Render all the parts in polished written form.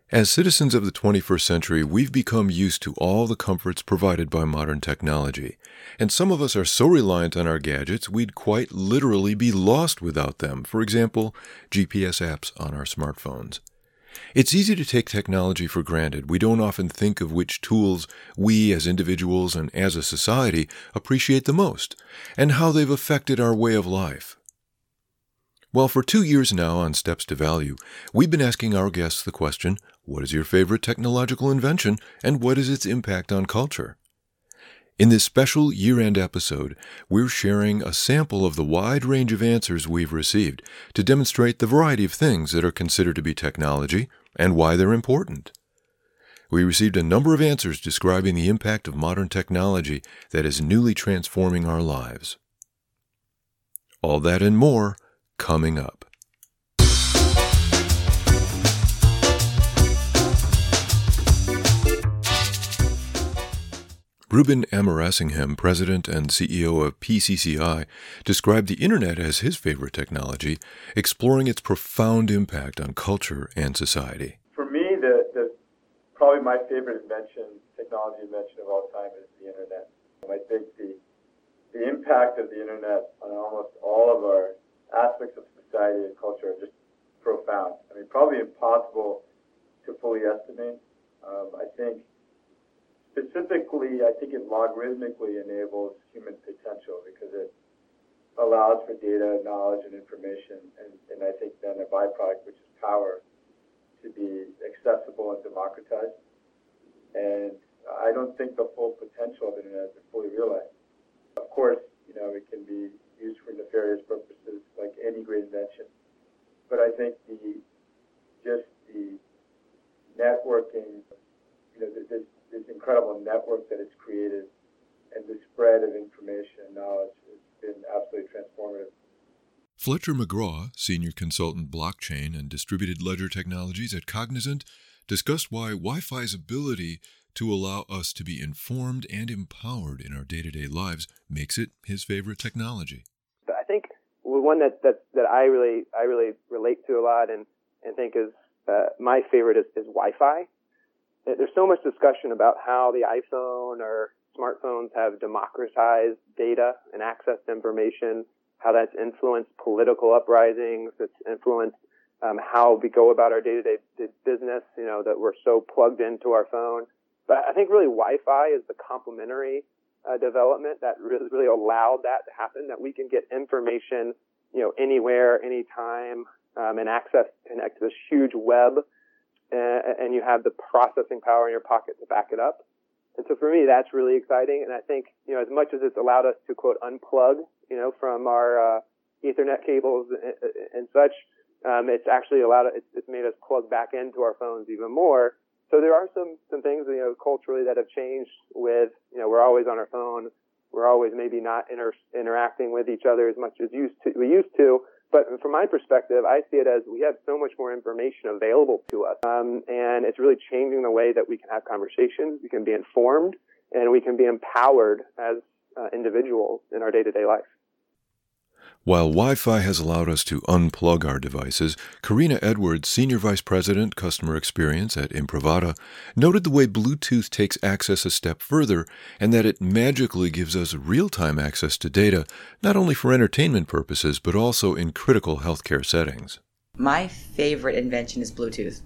As citizens of the 21st century, we've become used to all the comforts provided by modern technology. And some of us are so reliant on our gadgets, we'd quite literally be lost without them. For example, GPS apps on our smartphones. It's easy to take technology for granted. We don't often think of which tools we as individuals and as a society appreciate the most, and how they've affected our way of life. Well, for 2 years now on Steps to Value, we've been asking our guests the question, what is your favorite technological invention, and what is its impact on culture? In this special year-end episode, we're sharing a sample of the wide range of answers we've received to demonstrate the variety of things that are considered to be technology and why they're important. We received a number of answers describing the impact of modern technology that is newly transforming our lives. All that and more coming up. Ruben Amerassingham, president and CEO of PCCI, described the Internet as his favorite technology, exploring its profound impact on culture and society. For me, the probably my favorite technology invention of all time is the Internet. I think the impact of the Internet on almost all of our aspects of society and culture are just profound. I mean, probably impossible to fully estimate. I think specifically, it logarithmically enables human potential because it allows for data, knowledge, and information, and I think then a byproduct, which is power, to be accessible and democratized. And I don't think the full potential of the Internet has been fully realized. Of course, it can be used for nefarious purposes like any great invention. But I think the networking, this incredible network that it's created and the spread of information and knowledge has been absolutely transformative. Fletcher McGraw, Senior Consultant Blockchain and Distributed Ledger Technologies at Cognizant, discussed why Wi-Fi's ability to allow us to be informed and empowered in our day-to-day lives makes it his favorite technology. I think one that I really relate to a lot and think is my favorite is Wi-Fi. There's so much discussion about how the iPhone or smartphones have democratized data and access to information, how that's influenced political uprisings, it's influenced how we go about our day-to-day business, that we're so plugged into our phone. But I think really Wi-Fi is the complementary development that really allowed that to happen, that we can get information, anywhere, anytime, and connect to this huge web. And you have the processing power in your pocket to back it up. And so for me, that's really exciting. And I think, as much as it's allowed us to, quote, unplug, from our Ethernet cables and such, it's actually it's made us plug back into our phones even more. So there are some things, culturally that have changed with, we're always on our phone. We're always maybe not interacting with each other as much as we used to. But from my perspective, I see it as we have so much more information available to us. And it's really changing the way that we can have conversations, we can be informed, and we can be empowered as individuals in our day-to-day life. While Wi-Fi has allowed us to unplug our devices, Karina Edwards, Senior Vice President, Customer Experience at Imprivata, noted the way Bluetooth takes access a step further and that it magically gives us real-time access to data, not only for entertainment purposes, but also in critical healthcare settings. My favorite invention is Bluetooth.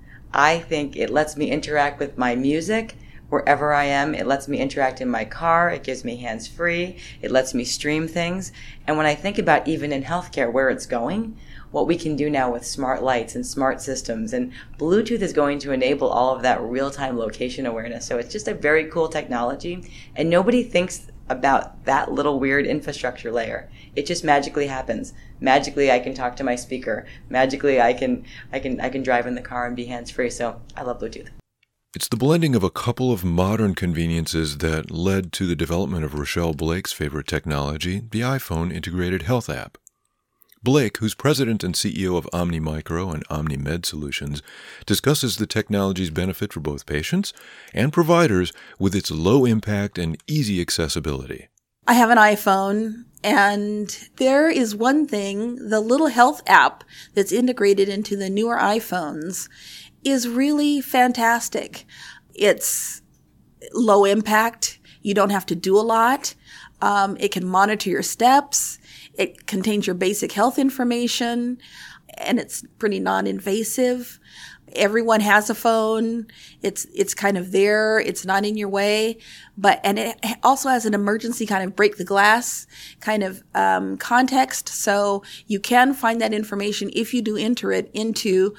I think it lets me interact with my music wherever I am. It lets me interact in my car. It gives me hands-free. It lets me stream things. And when I think about even in healthcare where it's going, what we can do now with smart lights and smart systems, and Bluetooth is going to enable all of that real-time location awareness. So it's just a very cool technology, and nobody thinks about that little weird infrastructure layer. It just magically happens. Magically, I can talk to my speaker. Magically, I can drive in the car and be hands-free. So I love Bluetooth. It's the blending of a couple of modern conveniences that led to the development of Rochelle Blake's favorite technology, the iPhone Integrated Health App. Blake, who's president and CEO of OmniMicro and OmniMed Solutions, discusses the technology's benefit for both patients and providers with its low impact and easy accessibility. I have an iPhone, and there is one thing, the little health app that's integrated into the newer iPhones. is really fantastic. It's low impact. You don't have to do a lot. It can monitor your steps. It contains your basic health information, and it's pretty non-invasive. Everyone has a phone. It's kind of there. It's not in your way, and it also has an emergency kind of break the glass kind of context. So you can find that information if you do enter it into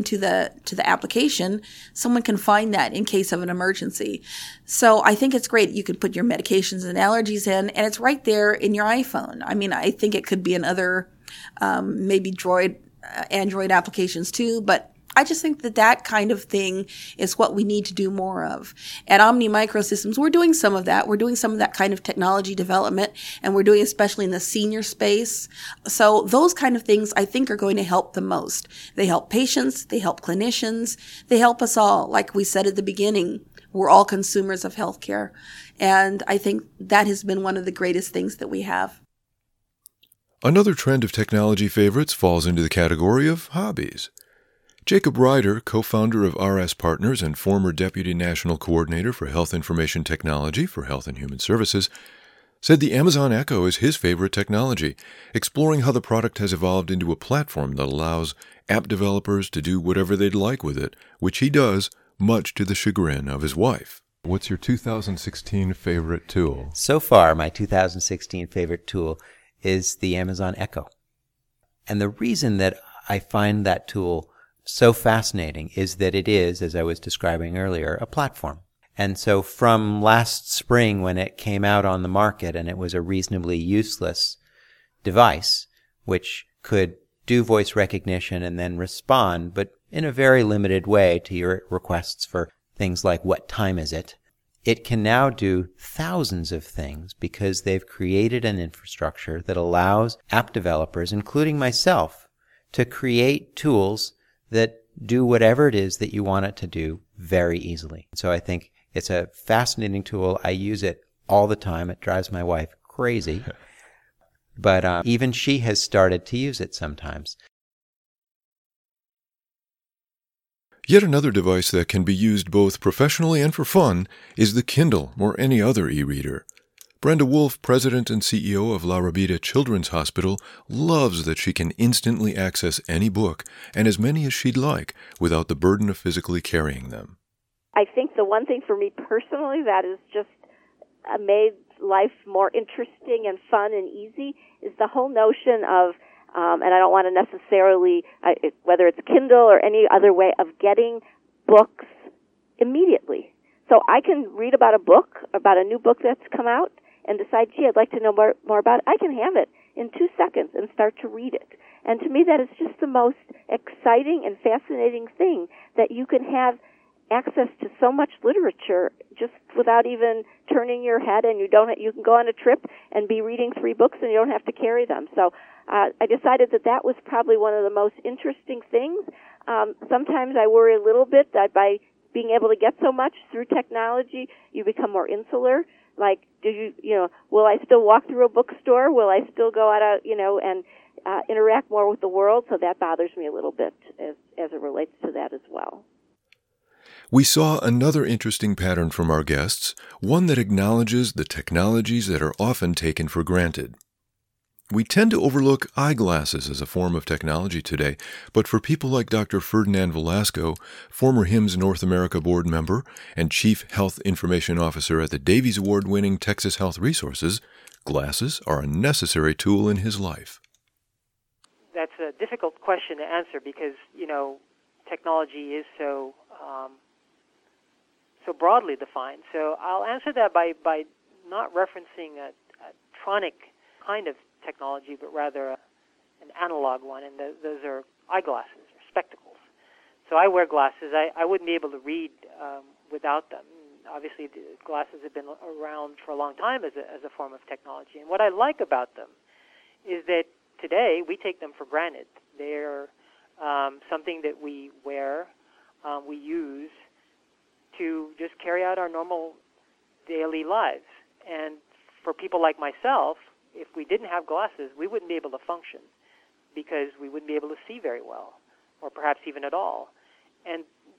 the application. Someone can find that in case of an emergency. So I think it's great. You can put your medications and allergies in, and it's right there in your iPhone. I mean, I think it could be in other maybe Android applications too, but I just think that kind of thing is what we need to do more of. At Omni Microsystems, we're doing some of that. We're doing some of that kind of technology development, and we're doing especially in the senior space. So those kind of things I think are going to help the most. They help patients, they help clinicians, they help us all. Like we said at the beginning, we're all consumers of healthcare. And I think that has been one of the greatest things that we have. Another trend of technology favorites falls into the category of hobbies. Jacob Ryder, co-founder of RS Partners and former Deputy National Coordinator for Health Information Technology for Health and Human Services, said the Amazon Echo is his favorite technology, exploring how the product has evolved into a platform that allows app developers to do whatever they'd like with it, which he does, much to the chagrin of his wife. What's your 2016 favorite tool? So far, my 2016 favorite tool is the Amazon Echo. And the reason that I find that tool so fascinating is that it is, as I was describing earlier, a platform. And so from last spring when it came out on the market and it was a reasonably useless device, which could do voice recognition and then respond, but in a very limited way to your requests for things like what time is it, it can now do thousands of things because they've created an infrastructure that allows app developers, including myself, to create tools that do whatever it is that you want it to do very easily. So I think it's a fascinating tool. I use it all the time. It drives my wife crazy. But even she has started to use it sometimes. Yet another device that can be used both professionally and for fun is the Kindle or any other e-reader. Brenda Wolf, president and CEO of La Rabida Children's Hospital, loves that she can instantly access any book and as many as she'd like without the burden of physically carrying them. I think the one thing for me personally that has just made life more interesting and fun and easy is the whole notion of, and I don't want to necessarily, whether it's Kindle or any other way of getting books immediately. So I can read about a new book that's come out, and decide, gee, I'd like to know more about it. I can have it in 2 seconds and start to read it. And to me, that is just the most exciting and fascinating thing, that you can have access to so much literature just without even turning your head, and you can go on a trip and be reading 3 books and you don't have to carry them. So I decided that was probably one of the most interesting things. Sometimes I worry a little bit that by being able to get so much through technology, you become more insular. Like, will I still walk through a bookstore? Will I still go out, and interact more with the world? So that bothers me a little bit as it relates to that as well. We saw another interesting pattern from our guests, one that acknowledges the technologies that are often taken for granted. We tend to overlook eyeglasses as a form of technology today, but for people like Dr. Ferdinand Velasco, former HIMSS North America board member and Chief Health Information Officer at the Davies Award-winning Texas Health Resources, glasses are a necessary tool in his life. That's a difficult question to answer because, technology is so broadly defined. So I'll answer that by not referencing a tronic kind of technology, but rather an analog one, and those are eyeglasses or spectacles. So I wear glasses. I wouldn't be able to read without them. Obviously, the glasses have been around for a long time as a form of technology. And what I like about them is that today we take them for granted. They're something that we wear, we use to just carry out our normal daily lives. And for people like myself, if we didn't have glasses, we wouldn't be able to function because we wouldn't be able to see very well, or perhaps even at all. And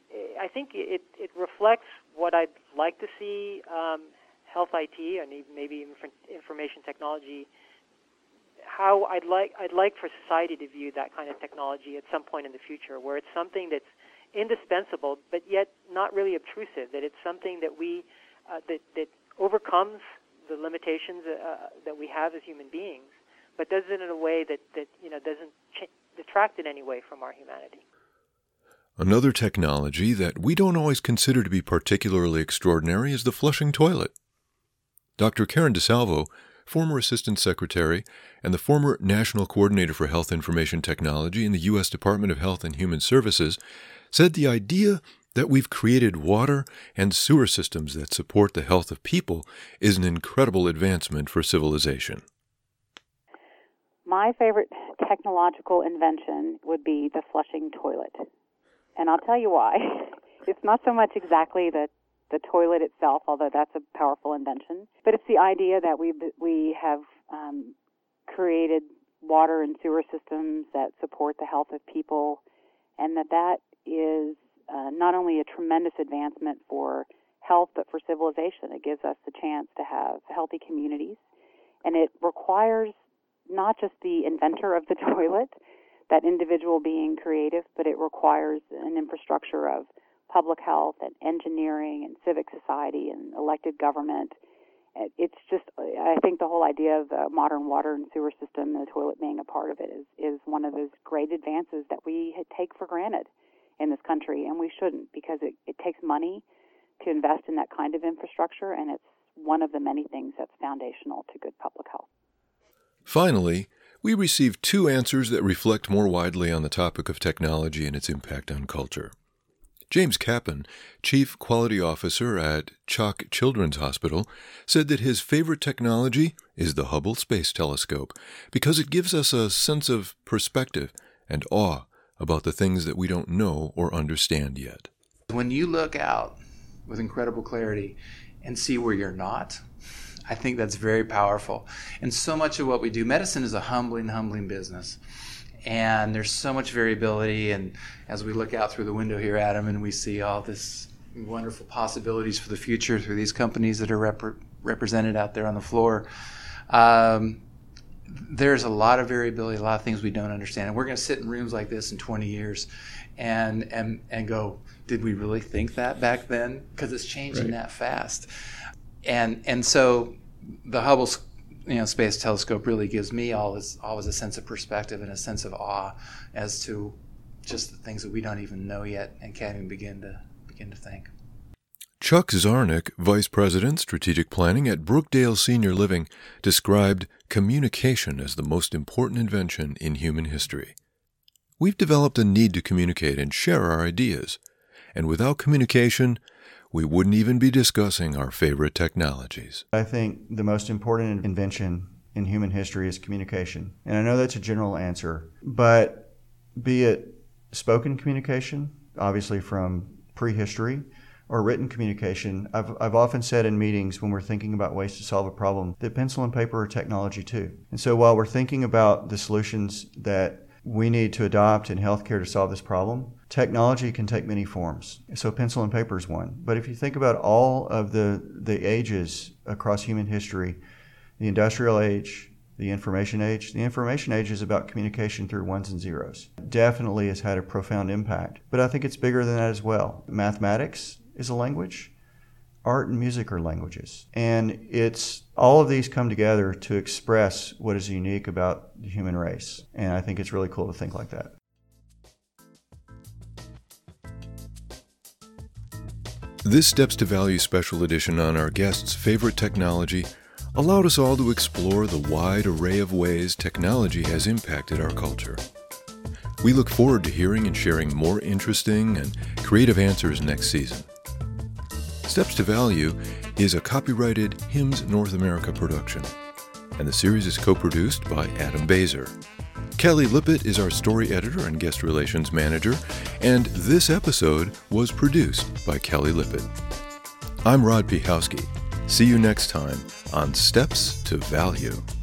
think it reflects what I'd like to see health IT and even maybe information technology. How I'd like for society to view that kind of technology at some point in the future, where it's something that's indispensable, but yet not really obtrusive. That it's something that we that overcomes the limitations that we have as human beings, but does it in a way that doesn't detract in any way from our humanity. Another technology that we don't always consider to be particularly extraordinary is the flushing toilet. Dr. Karen DeSalvo, former Assistant Secretary and the former National Coordinator for Health Information Technology in the U.S. Department of Health and Human Services, said the idea that we've created water and sewer systems that support the health of people is an incredible advancement for civilization. My favorite technological invention would be the flushing toilet. And I'll tell you why. It's not so much exactly the toilet itself, although that's a powerful invention, but it's the idea that we have created water and sewer systems that support the health of people, and that is not only a tremendous advancement for health, but for civilization. It gives us the chance to have healthy communities, and it requires not just the inventor of the toilet, that individual being creative, but it requires an infrastructure of public health and engineering and civic society and elected government. It's just, I think the whole idea of the modern water and sewer system, the toilet being a part of it, is one of those great advances that we take for granted in this country, and we shouldn't, because it takes money to invest in that kind of infrastructure, and it's one of the many things that's foundational to good public health. Finally, we received 2 answers that reflect more widely on the topic of technology and its impact on culture. James Kappen, Chief Quality Officer at CHOC Children's Hospital, said that his favorite technology is the Hubble Space Telescope because it gives us a sense of perspective and awe about the things that we don't know or understand yet. When you look out with incredible clarity and see where you're not, I think that's very powerful. And so much of what we do, medicine is a humbling business. And there's so much variability, and as we look out through the window here, Adam, and we see all this wonderful possibilities for the future through these companies that are represented out there on the floor, there's a lot of variability, a lot of things we don't understand. And we're going to sit in rooms like this in 20 years and go, did we really think that back then? Because it's changing that fast. And so the Hubble Space Telescope really gives me always a sense of perspective and a sense of awe as to just the things that we don't even know yet and can't even begin to think. Chuck Zarnick, Vice President, Strategic Planning at Brookdale Senior Living, described communication as the most important invention in human history. We've developed a need to communicate and share our ideas, and without communication, we wouldn't even be discussing our favorite technologies. I think the most important invention in human history is communication. And I know that's a general answer, but be it spoken communication, obviously from prehistory, or written communication, I've often said in meetings when we're thinking about ways to solve a problem that pencil and paper are technology too. And so while we're thinking about the solutions that we need to adopt in healthcare to solve this problem, technology can take many forms. So pencil and paper is one. But if you think about all of the ages across human history, the industrial age, the information age is about communication through ones and zeros. Definitely has had a profound impact. But I think it's bigger than that as well. Mathematics is a language. Art and music are languages. And it's all of these come together to express what is unique about the human race. And I think it's really cool to think like that. This Steps to Value special edition on our guest's favorite technology allowed us all to explore the wide array of ways technology has impacted our culture. We look forward to hearing and sharing more interesting and creative answers next season. Steps to Value is a copyrighted HIMSS North America production, and the series is co-produced by Adam Baser. Kelly Lippitt is our story editor and guest relations manager, and this episode was produced by Kelly Lippitt. I'm Rod Piechowski. See you next time on Steps to Value.